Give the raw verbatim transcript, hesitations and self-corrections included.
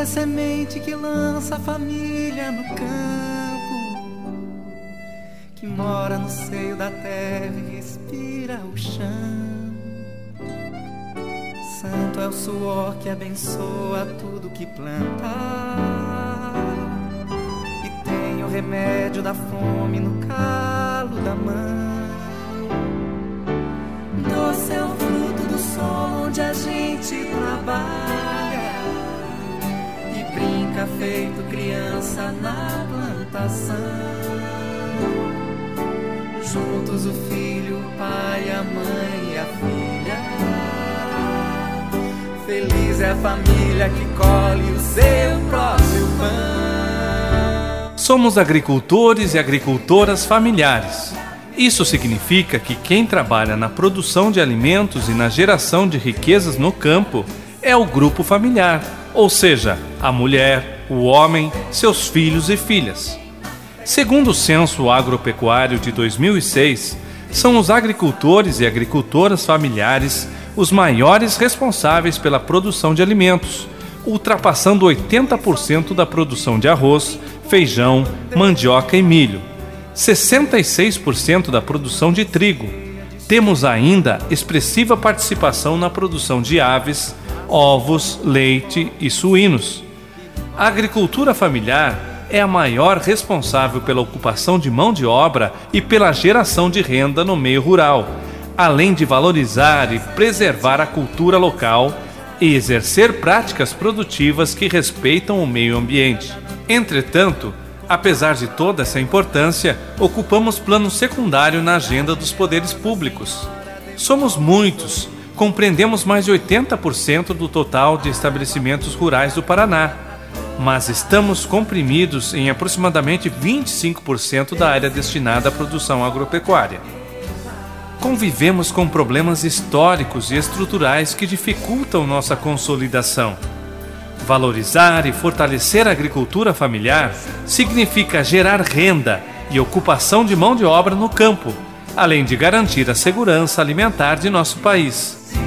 é semente que lança a família no campo, que mora no seio da terra e respira o chão. Santo é o suor que abençoa tudo que planta, e tem o remédio da fome no calo da mão. Doce é o fruto do sol onde a gente trabalha e brinca feito criança na plantação. Juntos o filho, o pai, a mãe e a filha. Feliz é a família que colhe o seu próprio pão. Somos agricultores e agricultoras familiares. Isso significa que quem trabalha na produção de alimentos e na geração de riquezas no campo é o grupo familiar, ou seja, a mulher, o homem, seus filhos e filhas. Segundo o Censo Agropecuário de dois mil e seis, são os agricultores e agricultoras familiares os maiores responsáveis pela produção de alimentos, ultrapassando oitenta por cento da produção de arroz, feijão, mandioca e milho. sessenta e seis por cento da produção de trigo. Temos ainda expressiva participação na produção de aves, ovos, leite e suínos. A agricultura familiar é a maior responsável pela ocupação de mão de obra e pela geração de renda no meio rural, além de valorizar e preservar a cultura local e exercer práticas produtivas que respeitam o meio ambiente. Entretanto, apesar de toda essa importância, ocupamos plano secundário na agenda dos poderes públicos. Somos muitos, compreendemos mais de oitenta por cento do total de estabelecimentos rurais do Paraná, mas estamos comprimidos em aproximadamente vinte e cinco por cento da área destinada à produção agropecuária. Convivemos com problemas históricos e estruturais que dificultam nossa consolidação. Valorizar e fortalecer a agricultura familiar significa gerar renda e ocupação de mão de obra no campo, além de garantir a segurança alimentar de nosso país.